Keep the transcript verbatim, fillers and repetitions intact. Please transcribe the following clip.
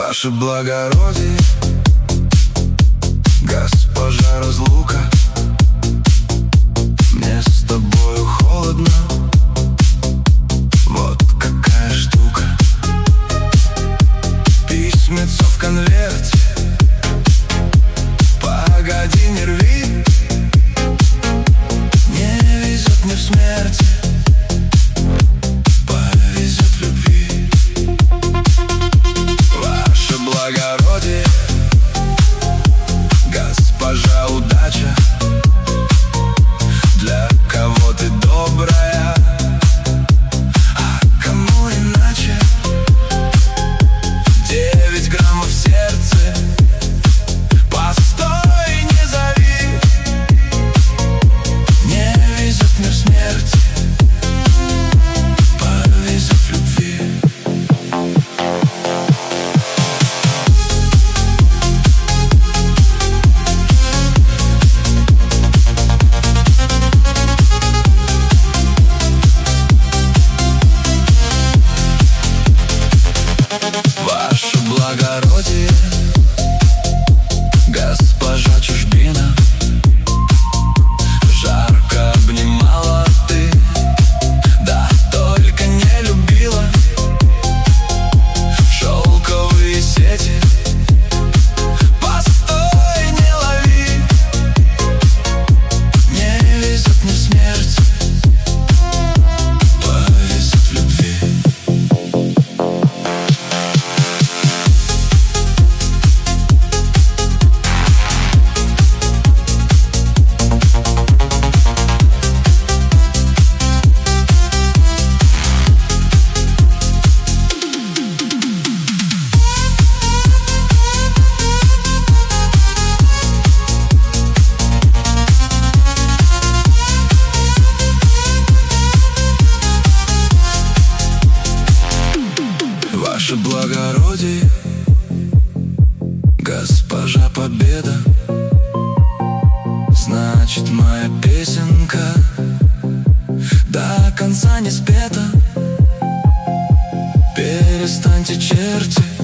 Ваше благородие, госпожа разлука, мне с тобою холодно. Вот какая штука. Письмецо в конверте, погоди, не рви. Не везет мне в смерти, повезет в любви. Ваше благородие, госпожа удача, для кого ты добрая, а кому иначе. Девять граммов в сердце, постой, не зови. Не везет мне в смерти, повезет в любви. Ваше благородие, госпожа чужбина, жарко обнимала ты, да только не любила. В шелковые сети, постой, не лови. Не везет мне в смерти, повезет в любви. Ваше благородие, госпожа победа, значит, моя песенка до конца не спета. Перестаньте, черти,